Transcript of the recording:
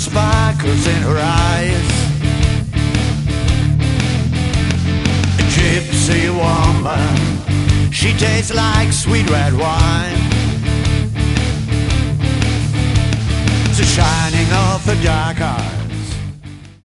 sparkles in her eyes. A gypsy woman, she tastes like sweet red wine. The shining of her dark eyes.